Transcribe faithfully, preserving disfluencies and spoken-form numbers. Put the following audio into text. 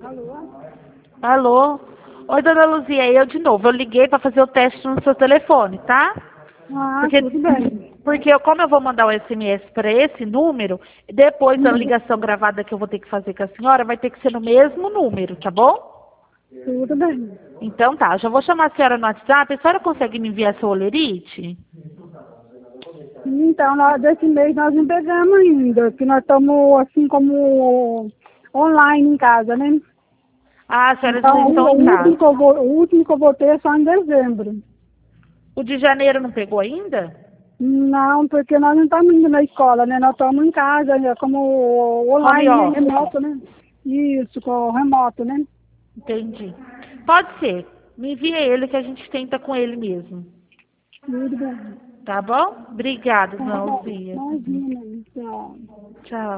Alô? Alô? Oi, dona Luzia, eu de novo. Eu liguei para fazer o teste no seu telefone, tá? Ah, Porque, tudo bem. porque eu, como eu vou mandar o S M S para esse número, depois a Uhum. ligação gravada que eu vou ter que fazer com a senhora vai ter que ser no mesmo número, tá bom? Tudo bem. Então tá, eu já vou chamar a senhora no WhatsApp. A senhora consegue me enviar seu olerite? Então, nós, desse mês nós não pegamos ainda, que nós estamos assim como online em casa, né? Ah, as senhoras não Então, estão o em último casa. que eu vou, o último que eu vou ter é só em dezembro. O de janeiro não pegou ainda? Não, porque nós não estamos indo na escola, né? Nós estamos em casa, né? Como Home online, office. remoto, né? Isso, com remoto, né? Entendi. Pode ser. Me envia ele que a gente tenta com ele mesmo. Tudo bem. Tá bom? Obrigada, Tá dona bom. Luzia. Imagina, então. Tchau.